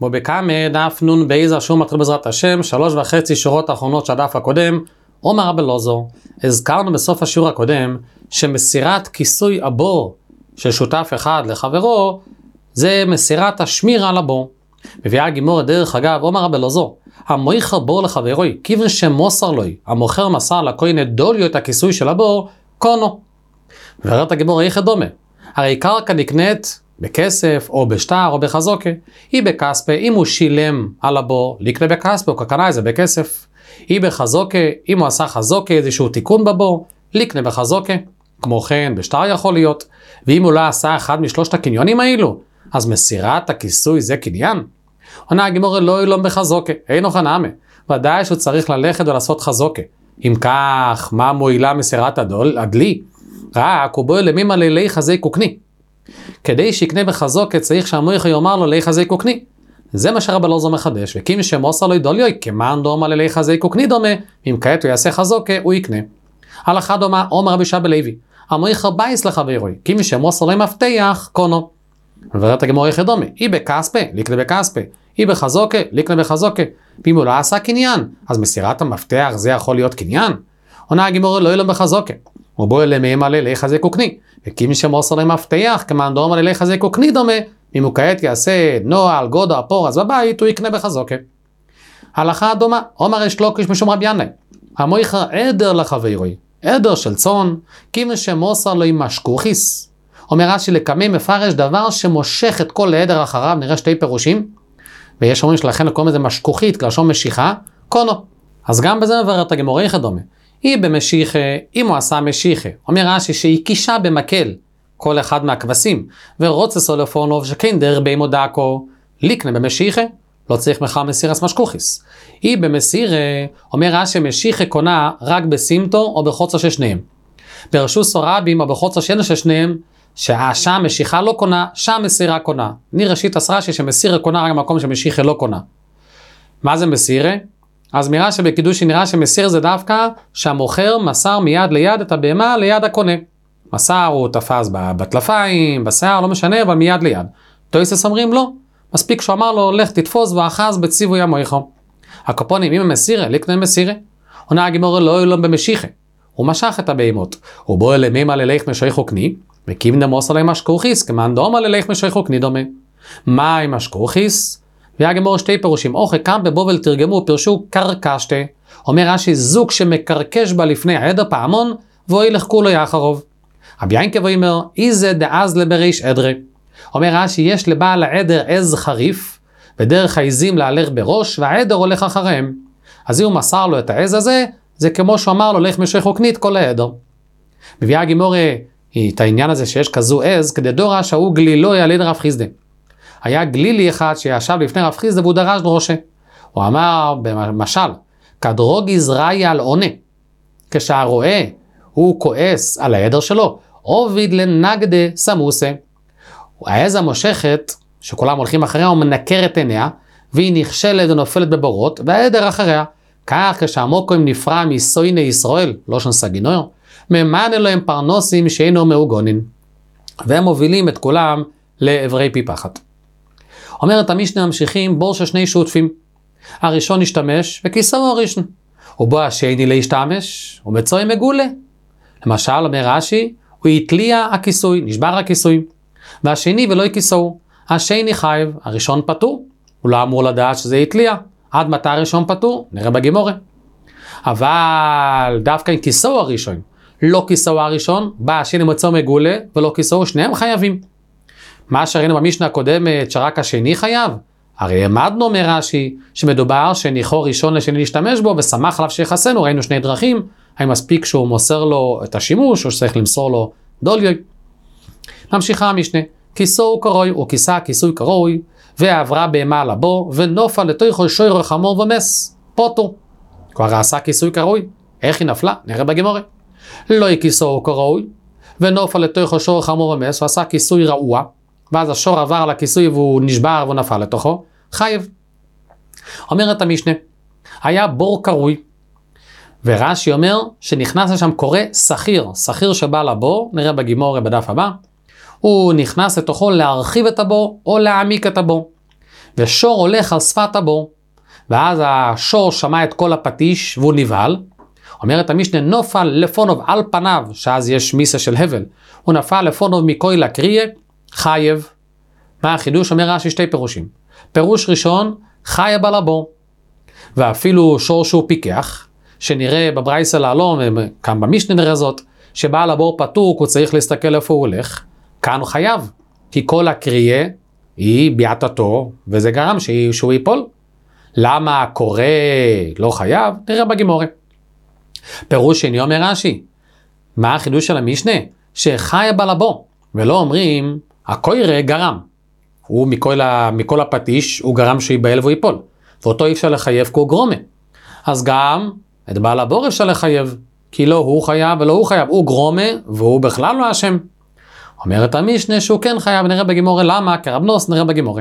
ובכמה דף נון באיזה שום מתחיל בעזרת השם, 3.5 שורות האחרונות של הדף הקודם. אומר רבי אלעזר, הזכרנו בסוף השיעור הקודם, שמסירת כיסוי הבור של שותף אחד לחברו, זה מסירת השמירה על הבור. מביאה הגימור דרך אגב, אומר רבי אלעזר, המוכר בור לחברוי, כיוון שמוסר לוי, המוכר מסר לכהן דוליו את הכיסוי של הבור, קונו. ואומרת הגימור איך דומה, הרי קרקע נקנית בכסף או בשטר או בחזוקה, היא בכספה, אם הוא שילם על הבור, לקנה בכספה או כקנה זה בכסף. היא בחזוקה, אם הוא עשה חזוקה איזשהו תיקון בבור, לקנה בחזוקה, כמו כן בשטר יכול להיות, ואם הוא לא עשה אחד משלושת הקניונים האלו, אז מסירת הכיסוי זה קניין. עונה הגימור לא ילום בחזוקה, אינו חנמה, ודאי שהוא צריך ללכת ולעשות חזוקה. אם כך, מה מועילה מסירת הדלי? רק הוא בוא למים על אלי חזי קוקני. כדי שיקנה בחזוקה צריך שהמוכר יאמר לו לי חזי קוקני. זה מה שרבי אלעזר מחדש, וכי שמוסר לו דוליו, כמאן דומה ללי חזי קוקני דומה, אם כעת הוא יעשה חזוקה, הוא יקנה. הלכה דומה, אומר רבי שבא לוי, המוכר בייס לחברוי, כי משמוסר לו מפתח, קונו. וברת הגמור איך דומה, היא בכספה, לקנה בכספה, היא בחזוקה, לקנה בחזוקה, ואם הוא לא עשה קניין, אז מסירת המפתח זה יכול להיות קניין. עונה הגמור לא ילום בחזוקה, ובוא אליהם על אלי חזי קוקני, וכי משמוסר לו מפתח, כמאן דומה ללי חזי קוקני דומה, אם הוא כעת יעשה נועל, גודו, הפורס בבית, הוא יקנה בחזוקה. הלכה דומה, אומר יש לוקיש משום רבי ינאי, המוכר עדר לחברוי, עדר של צאן, כיוון שמוסר לו עם משכוכיס. אומר רש"י לקמא מפרש דבר שמושך את כל העדר אחריו, נראה שתי פירושים, ויש אומרים שלכן לקרוא לזה משכוכית, כלשון משיכה, קונו. אז גם בזה מבארת הגמרא איך דומה. היא במשיכה, אם הוא עשה משיכה, אומר רש"י שהיא קישה במקל, כל אחד מהכבשים, ורוצה סולפונוב שכן דרך בימו דקו, לקנה במשיכה, לא צריך מחר מסירס משכוכיס. היא במסירה, אומר רש"י משיכה קונה רק בסימטו או בחוצה של שניהם. ברשוס רבים או בחוצה של שניהם, שם משיכה לא קונה, שם מסירה קונה. ראשית רש"י שמסירה קונה רק במקום שמשיכה לא קונה. מה זה מסירה? אז נראה שבקידוש נראה שמסיר זה דווקא שהמוכר מסר מיד ליד את הבהמה ליד הקונה. מסר הוא תפס בטלפיים, בשיער, לא משנה, אבל מיד ליד. תויסס אומרים לא, מספיק שהוא אמר לו, לך תתפוס ואחז בציווי המויכו. הקופונים, אם הם מסירה, לקנה מסירה. עונה הגימור לא ילום במשיכה. הוא משך את הבהמות. הוא בוא אליהם על אליך משויכו קני, וכיוון דמוס עליהם משכוכיס, כמאן דומה על אליך משויכו קני דומה. מה עם משכוכיס? והגימור שתי פירושים. אוכל כאן בבובל תרגמו, פירשו קרקשתה. אומר רש"י זוג שמקרקש בה לפני העדר פעמון, ואוי לך כולו יאחרוב. רבי ינקב אומר, איזה דאז לבריש עדרה. אומר רש"י, יש לבעל העדר עז חריף, ודרך העזים להלך בראש, והעדר הולך אחריהם. אז אם הוא מסר לו את העז הזה, זה כמו שהוא אמר לו, לך משויכו קני את כל העדר. מביאה הגימור את העניין הזה שיש כזו עז, כדי דורא שהוא גלילו על ידי רב חיסדא. היה גלילי אחד שישב לפני רב חיסדא והוא דרש דרושה. הוא אמר במשל, כדרוג זרעי על עונה, כשהרועה הוא כועס על העדר שלו, עוביד לנגדה סמוסה. העז המושכת, שכולם הולכים אחריה, הוא מנקר את עיניה, והיא נכשלת ונופלת בבורות, והעדר אחריה. כך כשהמוקוים נפרע מסויני ישראל, לא שנסגינור, ממן אלוהם פרנוסים שאינו מאוגונין. והם מובילים את כולם לעברי פי פחת. אומרת המשנה ממשיכים בור של שני שותפים. הראשון השתמש וכיסאו הראשון. ובו השני להשתמש ובצוי מגולה. למשל אומר רש"י, הוא התליע הכיסוי, נשבר הכיסוי. והשני ולא הכיסאו. השני חייב, הראשון פטור. הוא לא אמור לדעת שזה התליע. עד מתי הראשון פטור? נראה בגימורה. אבל דווקא עם כיסאו הראשון, לא כיסאו הראשון, בא השני מצוא מגולה ולא כיסאו, שניהם חייבים. מה שראינו במשנה הקודמת שרק השני חייב? הרי העמדנו מרש"י שמדובר שניחו ראשון לשני להשתמש בו ושמח עליו שיחסנו, ראינו שני דרכים, האם מספיק שהוא מוסר לו את השימוש או שצריך למסור לו דוליוי. ממשיכה המשנה, כיסאו קרוי, הוא כיסה כיסוי קרוי, ועברה בהמה על הבור, ונופל לתוכו שוירו חמור ומס, פוטו. כבר עשה כיסוי קרוי, איך היא נפלה? נראה בגמורה. לא כיסאו קרוי, ונופל לתוכו שוירו חמור ומס, הוא עשה כיסוי רעוע, ואז השור עבר על הכיסוי והוא נשבר והוא נפל לתוכו, חייב. אומרת המשנה, היה בור קרוי, ורש"י אומר שנכנס לשם קורא שכיר, שכיר שבא לבור, נראה בגימורה בדף הבא, הוא נכנס לתוכו להרחיב את הבור או להעמיק את הבור. ושור הולך על שפת הבור. ואז השור שמע את כל הפטיש והוא נבהל. אומרת המשנה, נופל לפונוב על פניו, שאז יש מיסה של הבל, הוא נפל לפונוב מכוי לקריה, חייב. מה החידוש? אומר רש"י שתי פירושים. פירוש ראשון, חייב על הבור. ואפילו שור שהוא פיקח, שנראה בברייסה לעלום, כאן במשנה נראה זאת, שבעל הבור פתוק, הוא צריך להסתכל איפה הוא הולך. כאן הוא חייב, כי כל הקריה היא ביעתתו, וזה גרם שהוא ייפול. למה הקורא לא חייב? נראה בגימורה. פירוש שני אומר רש"י, מה החידוש של המשנה? שחייב על הבור, ולא אומרים, הקורא גרם. הוא מכל הפטיש, הוא גרם שהוא ייבהל והוא ייפול. ואותו אי אפשר לחייב כי הוא גרומה. אז גם את בעל הבור אפשר לחייב, כי לא הוא חייב ולא הוא חייב, הוא גרומה והוא בכלל לא אשם. אומרת המשנה שהוא כן חייב, נראה בגימורה. למה? כרבנוס נראה בגימורה.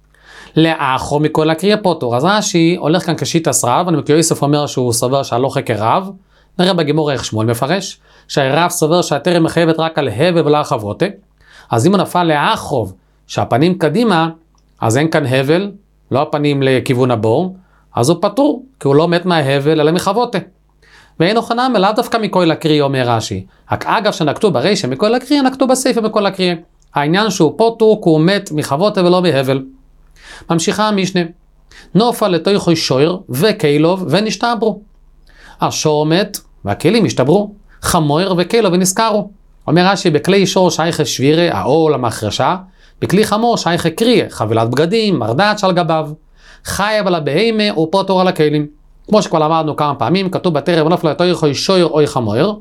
לאחו מכל הקריאה פוטור. אז רש"י הולך כאן כשיטת רב, אני מכיר יוסף אומר שהוא סובר שהלוכה כרב, נראה בגימורה איך שמואל מפרש, שהרב סובר שהתרם מחייבת רק על הבל ולא חבותה. אז אם הוא נפל לאחרוב שהפנים קדימה, אז אין כאן הבל, לא הפנים לכיוון הבור, אז הוא פטור, כי הוא לא מת מההבל אלא מחבותה. ואין הוכנה מלאו דווקא מכל הקריאה, אומר רש"י. אגב שנקטו ברישא מכל הקריאה, נקטו בסייפה מכל הקריאה. העניין שהוא פטור, כי הוא מת מחבותה ולא מהבל. ממשיכה המשנה, נופל לתוכו שור וכלוב ונשתברו. השור מת והכלים השתברו, חמור וכלוב ונזכרו. אומר רש"י, בכלי שור שייך שבירה, העול, המחרשה, בכלי חמור שייך קריה, חבילת בגדים, מרדץ' על גביו. חייב על הבהמה ופוטור על הכלים. כמו שכבר למדנו כמה פעמים, כתוב בתרם נופל לתוכו שור או חמור.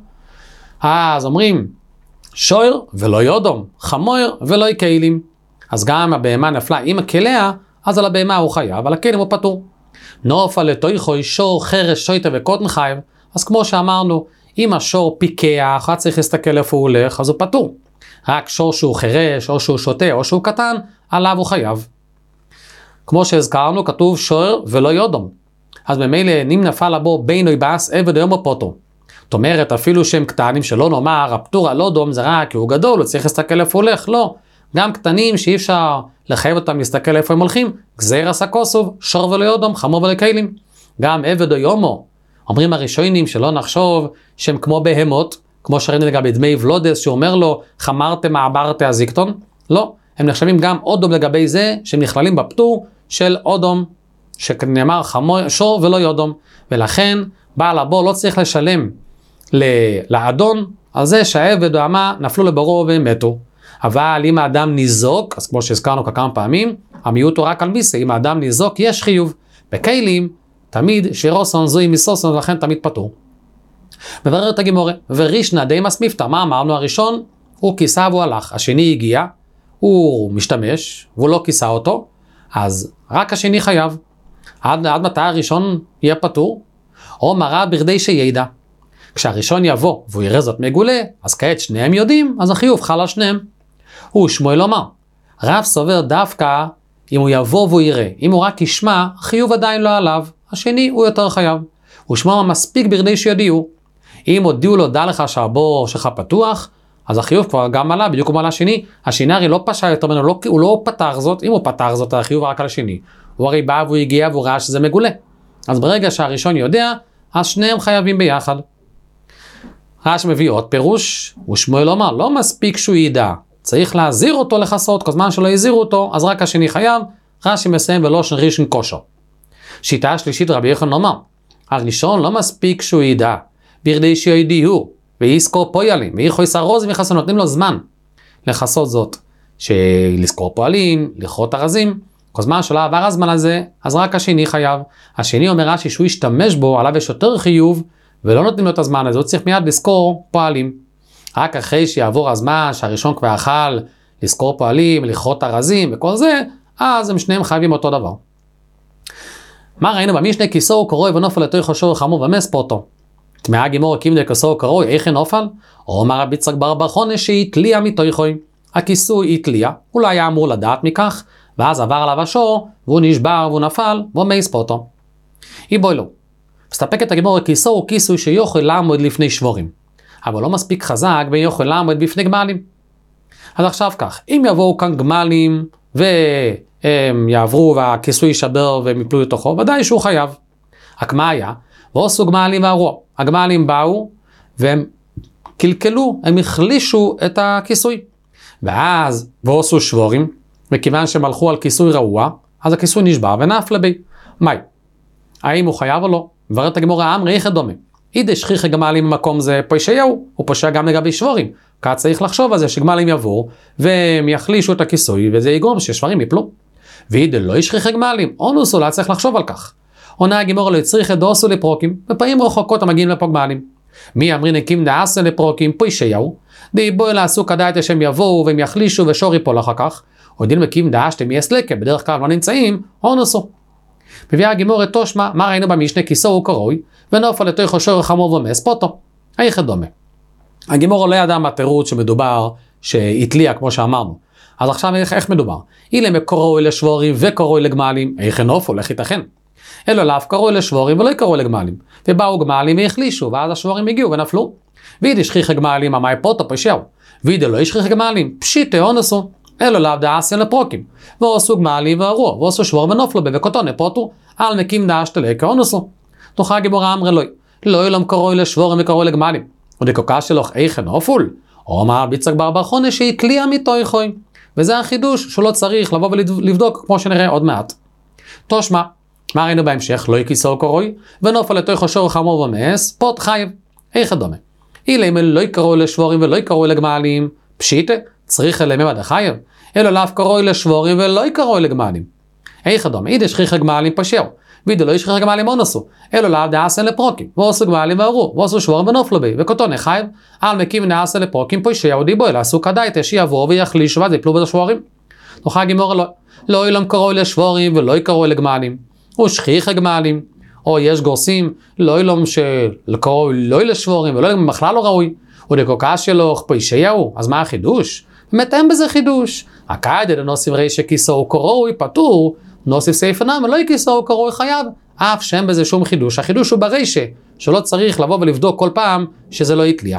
אז אומרים, שור ולא יודום, חמור ולא כלים. אז גם הבהמה נפלה עם הכליה, אז על הבהמה הוא חייב, על הכלים הוא פטור. נופל לתוכו שור חרש שויטה וקוטן חייב. אז כמו שאמרנו, אם השור פיקח, רק צריך להסתכל איפה הוא הולך, אז הוא פטור. רק שור שהוא חרש, או שהוא שוטה, או שהוא קטן, עליו הוא חייב. כמו שהזכרנו, כתוב שור ולא יודום. אז ממילא, אם נפל הבור בין אויבס, עבד היום בפוטו. זאת אומרת, אפילו שהם קטנים, שלא נאמר, הפטור על אודום זה רק כי הוא גדול, הוא צריך להסתכל איפה הוא הולך, לא. גם קטנים שאי אפשר לחייב אותם להסתכל איפה הם הולכים, גזיר עשה כוסוב, שור ולא יודום, חמור ולא כלים. גם עבד או יומו, אומרים הראשונים שלא נחשוב שהם כמו בהמות, כמו שראינו לגבי דמי ולודס, שאומר לו, חמרתם מעברתם הזיקטון, לא, הם נחשבים גם אודום לגבי זה, שהם נכללים בפטור של אודום, שנאמר שור ולא יודום, ולכן בעל הבור לא צריך לשלם לאדון, על זה שהעבד או האמה נפלו לברו ומתו. אבל אם האדם ניזוק, אז כמו שהזכרנו כמה פעמים, המיעוט הוא רק על מיסה, אם האדם ניזוק יש חיוב. בכלים, תמיד שירוסון זוי מיסוסון, לכן תמיד פטור. מברר את הגימורה, ורישנה די מסמיפתא, מה אמרנו? הראשון, הוא כיסה והוא הלך, השני הגיע, הוא משתמש, והוא לא כיסה אותו, אז רק השני חייב. עד מתי הראשון יהיה פטור? או מראה בכדי שידע. כשהראשון יבוא והוא יראה זאת מגולה, אז כעת שניהם יודעים, אז החיוב חל על שניהם. הוא שמואל אומר, רב סובר דווקא אם הוא יבוא והוא יראה, אם הוא רק ישמע, החיוב עדיין לא עליו, השני הוא יותר חייב. הוא שמוע מספיק בכדי שיודיעו. אם הודיעו לו, דע לך שהבור שלך פתוח, אז החיוב כבר גם עלה, בדיוק כמו על השני. השני הרי לא פשע יותר ממנו, הוא לא פתח זאת, אם הוא פתח זאת, החיוב רק על השני. הוא הרי בא והוא הגיע והוא ראה שזה מגולה. אז ברגע שהראשון יודע, אז שניהם חייבים ביחד. רש"י מביא עוד פירוש, ושמואל אומר, לא מספיק שהוא ידע, צריך להזהיר אותו לחסות, כל זמן שלא יזהירו אותו, אז רק השני חייב. רש"י מסיים ולושן ראשון כושר. שיטה שלישית רבי יוחנן אומר, הראשון לא מספיק שהוא ידע, בכדי שיודיעו, ויזכור פועלים, ויכעס הרוז ויחסו, נותנים לו זמן לחסות זאת, שלזכור פועלים, לכרות ארזים, כל זמן שלא עבר הזמן הזה, אז רק השני חייב. השני אומר רש"י שהוא ישתמש בו, עליו יש יותר חיוב, ולא נותנים לו את הזמן הזה, הוא צריך מיד לזכור פועלים. רק אחרי שיעבור הזמן, שהראשון כבר אכל לזכור פועלים, לכרות ארזים וכל זה, אז הם שניהם חייבים אותו דבר. מה ראינו במשנה? כיסו קרוי ונופל לתוכו שור חמור ומספורטו. תמאה גימור קימדה כיסו קרוי, איך נופל? או אומר רבי יצחק בר בר חונה שהתליע מתוכוי. הכיסוי התליע, הוא לא היה אמור לדעת מכך, ואז עבר עליו השור, והוא נשבר והוא נפל, והוא מספורטו. איבוי לו. מסתפקת הגימור כיסו הוא כיסוי שיוכל לעמוד לפני שבורים. אבל לא מספיק חזק ויוכל לעמוד בפני גמלים. אז עכשיו כך, אם יבואו כאן גמלים יעברו והכיסוי יישבר והם יפלו לתוכו, ודאי שהוא חייב. רק מה היה? ועשו גמלים והרוע. הגמלים באו והם קלקלו, הם החלישו את הכיסוי. ואז ועשו שבורים, וכיוון שהם הלכו על כיסוי רעוע, אז הכיסוי נשבר ונפל בי. מאי? האם הוא חייב או לא? מבארת הגמרא אמרי איך דומה. אידי שכיחי גמלים במקום זה פושעהו, הוא פושע גם לגבי שבורים. כאן צריך לחשוב על זה שגמלים יבואו והם יחלישו את הכיסוי וזה יגרום ששברים יפלו. ואידי לא ישכיחי גמלים, אונוס אולי צריך לחשוב על כך. עונה הגמרא לא יצריך את דוסו לפרוקים, בפעמים רחוקות המגיעים לפה גמלים. מי אמרי נקים דעשה לפרוקים פושעהו, דיבו אלא עשו כדאית שהם יבואו והם יחלישו ושור יפול אחר כך, או דין מקים דעשתם יסלקה, בדרך כלל לא נמצאים, אונוסו. מביאה הגמרא תושמה, מה ראינו במשנה כיסו הוא קרוי, ונופל לתוכו שור חמור ומס פוטו. איך דומה? הגמרא לא ידע מהתירוץ שמדובר שהתליע כמו שאמרנו. אז עכשיו איך מדובר? אילם קרוי לשבורים וקרוי לגמלים, איך נופל, איך ייתכן? אלא לאו קרוי לשבורים ולא קרוי לגמלים. ובאו גמלים והחלישו, ואז השבורים הגיעו ונפלו. וידי שכיח גמלים, המאי פוטו פשעו. וידי לא ישכיח גמלים, פשיטה אונסו. אלו לאו דעשן לפרוקים. ועשו גמלים והרוע, ועשו שבור ונופלו בבקותו נפוטו, על נקים דעשתלה כאונסו. תוכה גמרא אמרה לוי, לא ילום קרוי לשבורים וקרוי לגמלים. ודקוקה שלוך איך נופל? או מה ביצק בר חונה שהתליע מתוכוי. וזה החידוש שלא צריך לבוא ולבדוק כמו שנראה עוד מעט. תושמה, מה ראינו בהמשך? לא יכיסו קרוי, ונופל לתוכו שור חמור ומס, פוט חייב. איך דומה? אילם לא יקראו לשבורים ולא יקראו לגמלים, פשיטה, צריך אליהם עד החייב. אלא לאו קרוי לשבורים ולא יקראו לגמלים. איך דומה? אידי שכיח גמלים פשעו, ואידי לא ישכיח גמלים אונסו, אלא לאו דעשן לפרוקים, ועשו גמלים והרו, ועשו שבורים ונופלו בי, וקוטון חייב, על מקים דעשן לפרוקים פשעו דיבו, אלא עשו כדאית שיבואו ויחלישו ואז יפלו בשבורים. תוכה הגמרא לא ילום קרוי לשבורים ולא יקראו לגמלים. הוא שכיח גמלים, או יש גורסים, לא ילום שקרוי לא לשבורים ולא בכלל לא ראוי. ודקוקה שלו פשעו, אז מה החידוש? באמת אין בזה חידוש. הקיידד נוסיף רישא כיסו קרוי פטור, נוסיף סעיף נם לא כיסו קרוי חייב, אף שאין בזה שום חידוש. החידוש הוא ברישא, שלא צריך לבוא ולבדוק כל פעם שזה לא יתליע.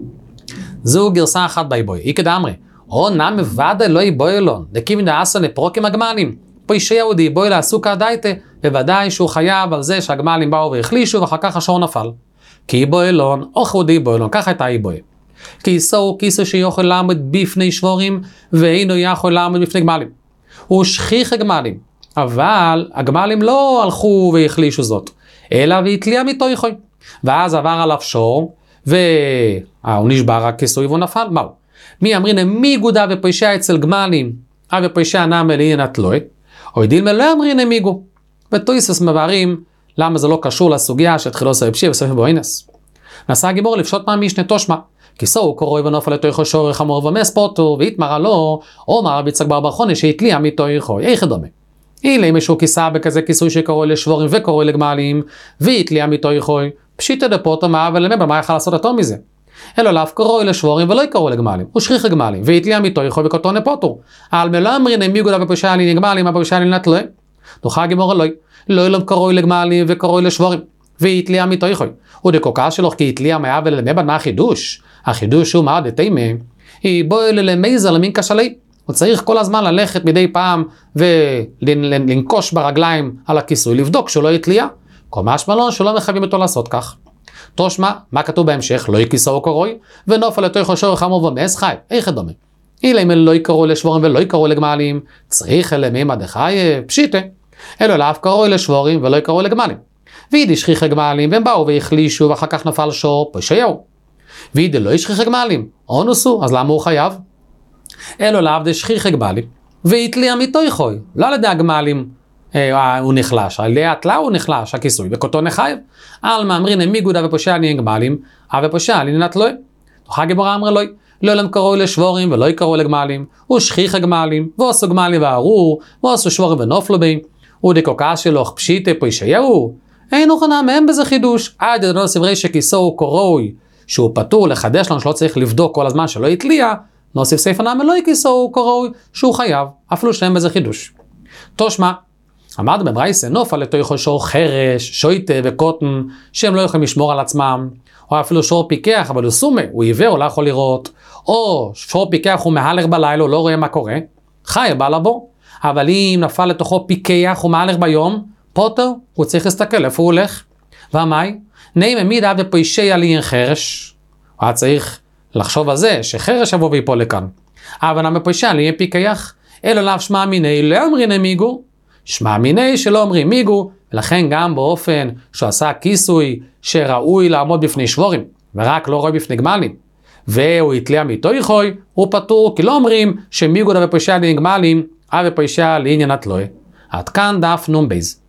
זו גרסה אחת באיבוי, איקא דאמרי, או נם ודאי לא איבוי אלון, דקים דעשן לפרוקים הגמלים, פשעו דיבוי לעשו כדאיתה, בוודאי שהוא חייב על זה שהגמלים באו והחלישו ואחר כך השור נפל. כי איבוי אלון, או חודי איבוי אלון, ככה הייתה איבוי. כיסו שיכול לעמוד בפני שבורים, ואינו יכול לעמוד בפני גמלים. הוא שכיח הגמלים, אבל הגמלים לא הלכו והחלישו זאת, אלא והתליע מתוכו. ואז עבר עליו שור, והוא נשבר הכיסוי והוא נפל. מהו? מי אמרינא מי גודה ופשע אצל גמלים, ופשע נם אליין התלוי, או דילמה לא אמרינא מיגו. ותויסס מבארים למה זה לא קשור לסוגיה שהתחילו סרפשי וספר בוינס. נסע גיבור לפשוט מהמשנה תושמה, כיסו הוא קרוי ונופל לתוכו שור חמור ומס פוטו, והתמרה לו, אומר רבי יצחק בר חונה שהתליע מתוכו. איך דומה? אילם מישהו כיסה בכזה כיסוי שקרוי לשבורים וקרוי לגמלים, והתליע מתוכו, פשיטא דפוטו מה ולמבר מה יכל לעשות אותו מזה? אלא לאו קרוי לשבורים ולא יקרוי לגמלים, הוא שכיח גמלים, והתליע מתוכו וקוטון נפוטו. על מלא אמרינא מי גודה ופשע עלין גמלים, הפשע עלין התלוי. תוכה הגמרא לא ילום קרוי לגמלים וקרוי לשבורים, והתליע מתוכו. ודקוקה שלו כי התליע מה ולמבר מה החידוש? החידוש הוא מה דתימה, היא בואי למייזר למין כשלי. הוא צריך כל הזמן ללכת מדי פעם ולנקוש ברגליים על הכיסוי, לבדוק שלא יתליע. כל משמע לו שלא מחייבים אותו לעשות כך. תושמע, מה כתוב בהמשך? לא יכיסו קרוי, ונופל לתוכו שור חמור ומס חי. איך דומה? אילם לא יקראו לשבורים ולא יקראו לגמלים, צריך אליהם עד חי פשיטה. אלא לאו קרוי לשבורים ולא יקראו לגמלים. וידי שכיח גמלים, והם באו והחלישו ואחר כך נפל שור, פשעו. וידי לא ישכיח גמלים, אונוסו, אז למה הוא חייב? אלו לאו דשכיח גמלים, והתליע מתוכו, לא על ידי הגמלים הוא נחלש, על ידי התלה הוא נחלש, הכיסוי, וקוטון חייב. על מאמרינא מי גודה ופושע עלין גמלים, ופושע עלין התלוי. תוכה הגמרא אמרה לוי, לא ילום קרוי לשבורים ולא יקראו לגמלים, הוא שכיח גמלים, ועשו גמלים וארור, ועשו שבורים ונופלו בי, ודקוקה שלוך פשיטה פשעו. אין הוכנה מהם בזה חידוש, עד ידנו סברי שכיסו קרוי, שהוא פטור לחדש לנו שלא צריך לבדוק כל הזמן שלא יתליע, נוסיף סעיף נם לא יכיסו קרוי, שהוא חייב, אפילו שאין בזה חידוש. תושמע, אמרנו בברייסה, נופל לתוכו שור חרש, שויטה וקוטן, שהם לא יכולים לשמור על עצמם, או אפילו שור פיקח, אבל הוא סומה, הוא עיוור, הוא לא יכול לראות, או שור פיקח הוא מהלך בלילה, הוא לא רואה מה קורה, חי בא לבוא. אבל אם נפל לתוכו פיקח ומהלך ביום, פוטר, הוא צריך להסתכל איפה הוא הולך. והמאי? נעים עמידה ופוישי עליין חרש. הוא היה צריך לחשוב על זה, שחרש יבוא ויפול לכאן. אבל נם בפוישי עליין פיקח, אלא לאו שמע מיני לא אומרים מיגו, שמע מיני שלא אומרים מיגו, ולכן גם באופן שהוא עשה כיסוי שראוי לעמוד בפני שבורים, ורק לא רואה בפני גמלים, והוא התליע מתויכוי, הוא פטור, כי לא אומרים שמיגו דה ופוישי עליין גמלים, ופוישי עליין ינתלוי. עד כאן דף נון בייז.